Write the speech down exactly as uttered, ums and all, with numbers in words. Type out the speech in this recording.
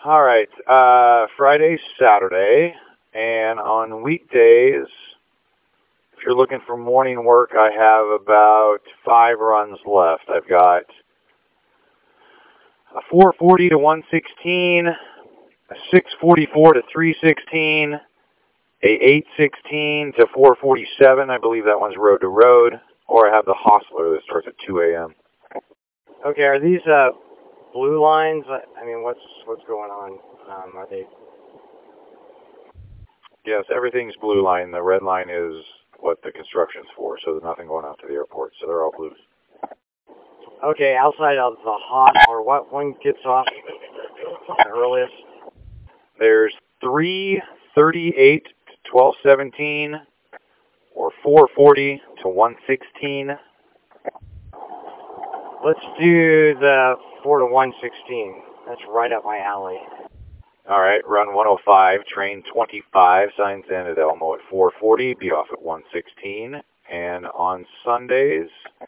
All right, uh, Friday, Saturday, and on weekdays, if you're looking for morning work, I have about five runs left. I've got a four forty to one sixteen, a six forty-four to three sixteen, a eight sixteen to four forty-seven. I believe that one's road to road, or I have the Hostler that starts at two A M Okay, are these uh, blue lines? I mean, what's what's going on? Um, are they? Yes, everything's blue line. The red line is what the construction's for, so there's nothing going out to the airport, so they're all blues. Okay, outside of the hot, or what one gets off the earliest? There's three thirty-eight to twelve seventeen, or four forty to one sixteen. Let's do the four to one sixteen. That's right up my alley. All right, run one oh five, train twenty-five, signs in at Elmo at four forty, be off at one sixteen. And on Sundays,